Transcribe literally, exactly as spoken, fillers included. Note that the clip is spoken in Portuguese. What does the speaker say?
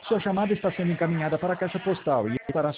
Sua chamada está sendo encaminhada para a caixa postal e para